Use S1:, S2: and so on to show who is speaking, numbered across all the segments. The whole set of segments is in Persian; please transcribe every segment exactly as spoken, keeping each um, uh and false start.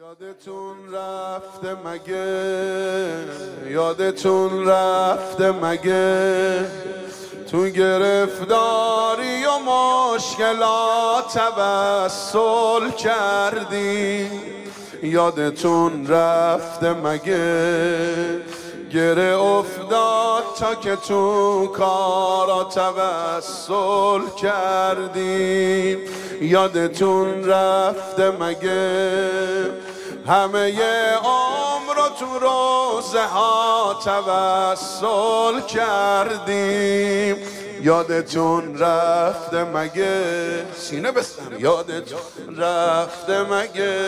S1: یادتون رفته مگه یادتون رفته مگه تو گرفتاری و مشکلات توسل کردی. یادتون رفته مگه گره افتاد تا که تو کارا توسل کردی. یادتون رفته مگه همه عمر رو تو روزه ها توسل کردیم. یادتون رفته مگه سینه بستم یادتون رفته مگه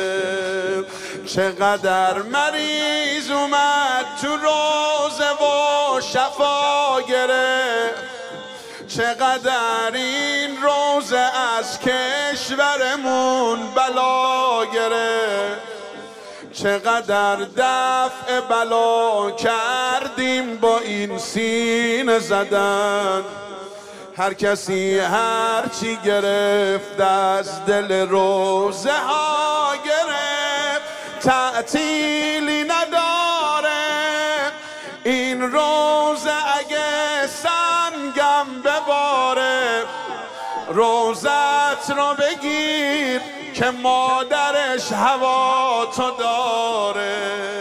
S1: چقدر مریض اومد تو روزه و شفا گرفت. چقدر این روزه از کشورمون بلا گرفت. چقدر دفع بلا کردیم با این سینه زدن. هر کسی هر چی گرفت از دل روزه ها گرفت. تعطیلی نداره این روزه اگه سنگم بباره. روزت رو بگیر که مادرش هوا تو داره.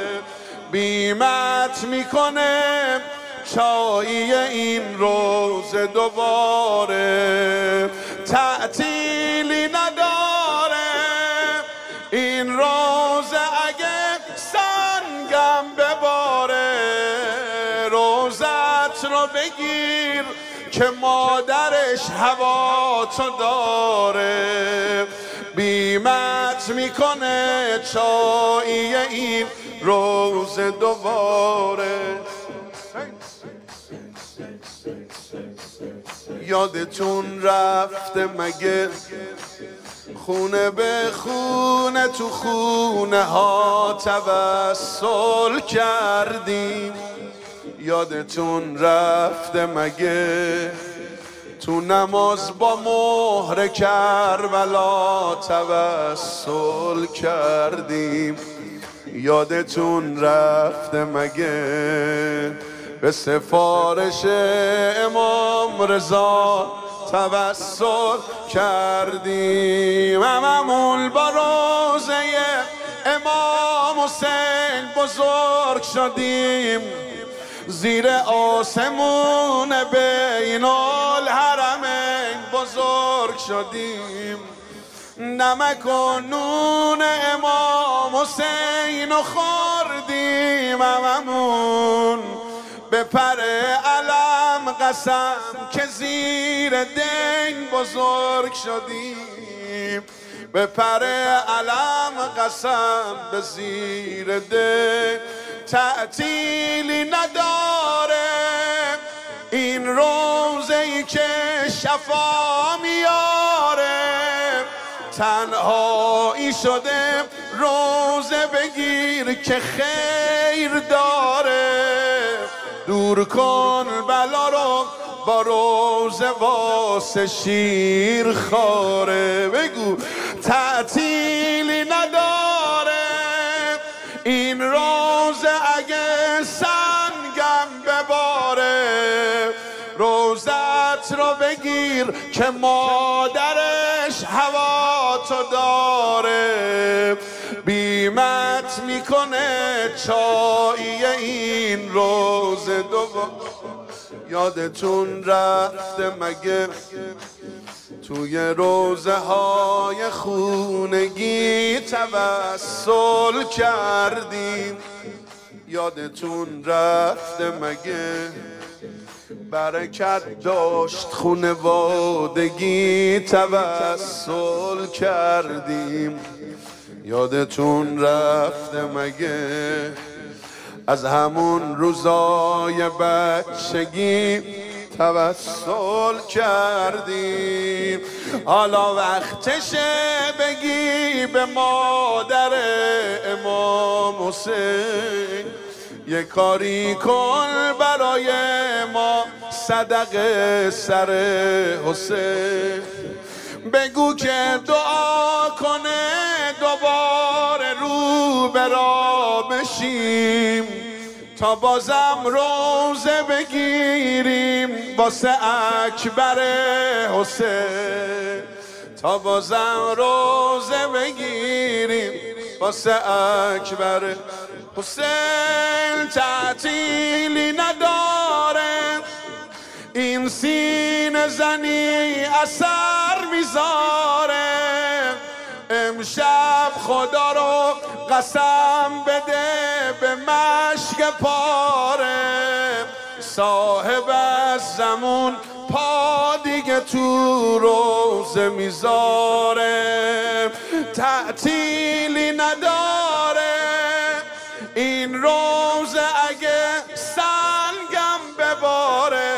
S1: بیمت میکنه چایی این روز دوباره. تعطیلی نداره این روز اگه سنگم بباره. روزت رو بگیر که مادرش هوا تو داره. بیمت میکنه چایی این روز دوباره. یادتون رفته مگه خونه به خونه تو خونه ها توسل کردیم. یادتون رفته مگه تو نماز با مهر کربلا توسل کردیم. یادتون رفته مگه به سفارش امام رضا توسل کردیم. هممون با روزه امام حسین بزرگ شدیم. زیر آسمون بین الحرمین بزرگ شدیم. نمک و نون امام حسین و خوردیم. هممون به پر علم قسم که زیر دین بزرگ شدیم. به پر علم قسم به زیر دین. تعطیلی نداره این روزه ای که شفا میاره. تنهایی شده روزه بگیر که خیر داره. دور کن بلا رو با روزه واسه شیر خاره. بگو تعطیلی نداره این روزه اگه سنگم بباره. روزت رو بگیر که مادرش هوا تو داره. بیمت میکنه چایی این روز دوباره. یادتون رفته مگه توی روزه های خونگی توسل کردیم. یادتون رفته مگه برکت داشت خونوادگی توسل کردیم. یادتون رفته مگه از همون روزای بچگی توسل کردیم. حالا وقتشه بگی به مادر امام حسین یه کاری کن برای ما صدقه سر حسین. بگو که دعا کنه دوباره رو به راه بشیم تا بازم روزه بگیریم واسه اکبر حسین، تا بازم روزه بگیریم واسه اکبر حسین. تعطیلی نداره این سینه زنی اثر میذاره، امشب خدا رو قسم بده به مشک پاره، صاحب از زمون پا دیگه تو روزه میذاره. تعطیلی نداره این روزه اگه سنگم بباره،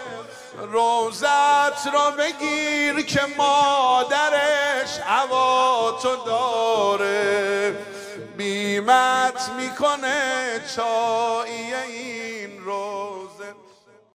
S1: روزت رو بگیر که مادرش هوا تو داره، بیمت میکنه چاییه ای